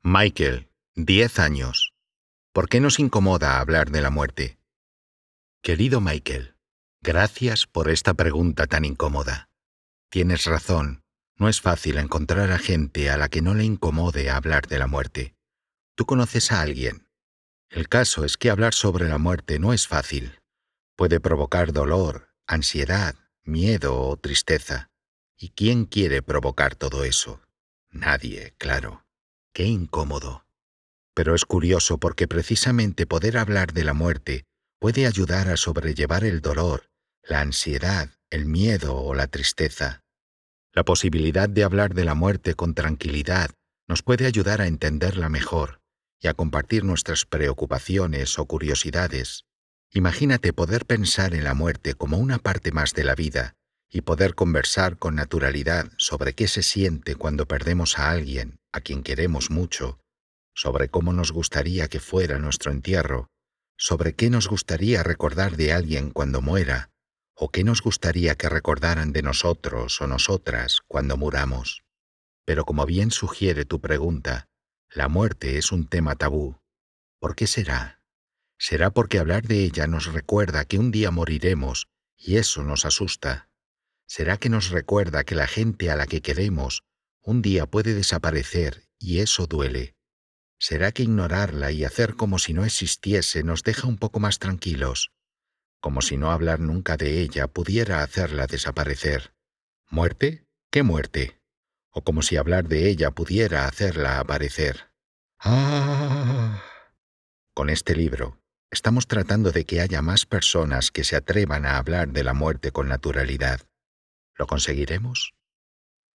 Michael, 10 años. ¿Por qué nos incomoda hablar de la muerte? Querido Michael, gracias por esta pregunta tan incómoda. Tienes razón, no es fácil encontrar a gente a la que no le incomode hablar de la muerte. ¿Tú conoces a alguien? El caso es que hablar sobre la muerte no es fácil. Puede provocar dolor, ansiedad, miedo o tristeza. ¿Y quién quiere provocar todo eso? Nadie, claro. Qué incómodo. Pero es curioso porque precisamente poder hablar de la muerte puede ayudar a sobrellevar el dolor, la ansiedad, el miedo o la tristeza. La posibilidad de hablar de la muerte con tranquilidad nos puede ayudar a entenderla mejor y a compartir nuestras preocupaciones o curiosidades. Imagínate poder pensar en la muerte como una parte más de la vida y poder conversar con naturalidad sobre qué se siente cuando perdemos a alguien a quien queremos mucho, sobre cómo nos gustaría que fuera nuestro entierro, sobre qué nos gustaría recordar de alguien cuando muera, o qué nos gustaría que recordaran de nosotros o nosotras cuando muramos. Pero como bien sugiere tu pregunta, la muerte es un tema tabú. ¿Por qué será? ¿Será porque hablar de ella nos recuerda que un día moriremos y eso nos asusta? ¿Será que nos recuerda que la gente a la que queremos un día puede desaparecer y eso duele? ¿Será que ignorarla y hacer como si no existiese nos deja un poco más tranquilos? Como si no hablar nunca de ella pudiera hacerla desaparecer. ¿Muerte? ¿Qué muerte? O como si hablar de ella pudiera hacerla aparecer. ¡Ah! Con este libro, estamos tratando de que haya más personas que se atrevan a hablar de la muerte con naturalidad. ¿Lo conseguiremos?